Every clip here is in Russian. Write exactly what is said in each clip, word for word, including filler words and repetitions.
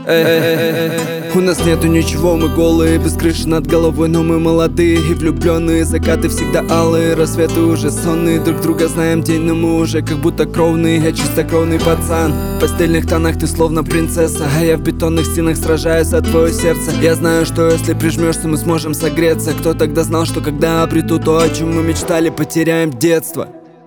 У нас нету ничего, мы голые, без крыши над головой, но мы молодые и влюбленные. Закаты всегда алые, рассветы уже сонные. Друг друга знаем день, но мы уже как будто кровные. Я чистокровный пацан, в постельных тонах ты словно принцесса, а я в бетонных стенах сражаюсь за твое сердце. Я знаю, что если прижмешься, мы сможем согреться. Кто тогда знал, что когда обрету то, о чем мы мечтали, потеряем детство?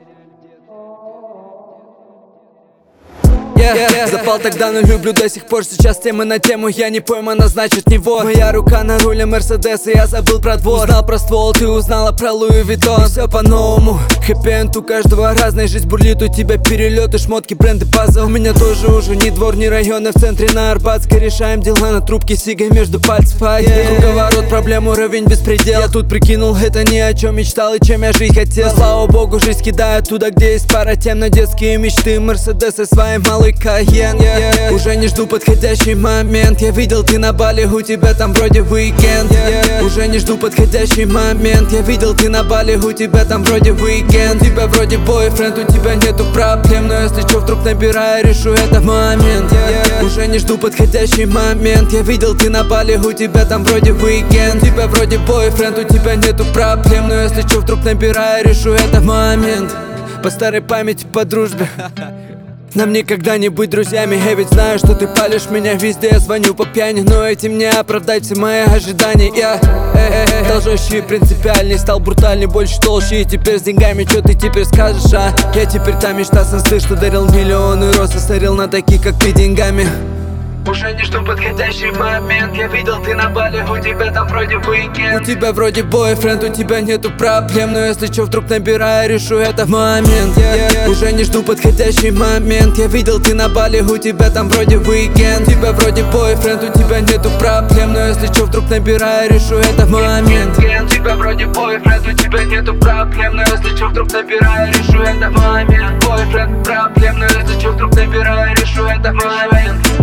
Yeah, yeah. Запал тогда, но люблю до сих пор. Сейчас темы на тему, я не пойман, а значит не вор. Моя рука на руле Мерседеса, я забыл про двор. Узнал про ствол, ты узнала про Луи Виттон. Все по-новому, хэппи-энд у каждого разная. Жизнь бурлит, у тебя перелеты, шмотки, бренды, пазл. У меня тоже уже ни двор, ни район, а в центре на Арбатской решаем дела на трубке, сигой между пальцев. А yeah. Круговорот, проблем, уровень, беспредел. Я тут прикинул, это ни о чем мечтал и чем я жить хотел. Но, слава богу, жизнь кидает туда, где есть пара тем. На детские мечты, Мерседес и своей малый Кайен, yeah, yeah. Уже не жду подходящий момент. Я видел, ты на Бали, у тебя там вроде уикенд, yeah, yeah. Уже не жду подходящий момент. Я видел, ты на Бали, у тебя там вроде уикенд. У тебя вроде бойфренд, у тебя нету проблем. Но если чё, вдруг набираю, решу это в момент, yeah, yeah. Уже не жду подходящий момент. Я видел, ты на Бали, у тебя там вроде уикенд. У тебя вроде бойфренд, у тебя нету проблем. Но если чё, вдруг набираю, решу это в момент. По старой памяти, по дружбе. Нам никогда не быть друзьями. Я ведь знаю, что ты палишь меня везде. Я звоню по пьяни, но этим не оправдать все мои ожидания. Я стал жестче и принципиальней, стал брутальней, больше толще. И теперь с деньгами, что ты теперь скажешь, а? Я теперь та мечта со сны, что дарил миллионы роз и сорил на таких, как ты, деньгами. Уже не жду подходящий момент. Я видел, ты на Бали, у тебя там вроде уикенд. У тебя вроде бойфренд, у тебя нету проблем. Но если чё, вдруг набираю, решу это в момент, yeah, yeah. Уже не жду подходящий момент. Я видел, ты на Бали, у тебя там вроде уикенд. У тебя вроде бойфренд, у тебя нету проблем. Но если чё, вдруг набираю, решу это в момент. У тебя вроде бойфренд, у тебя нету проблем. Но если чё, вдруг набираю, решу это в момент. Бойфренд, проблем, но если чё, вдруг набираю, решу это в момент.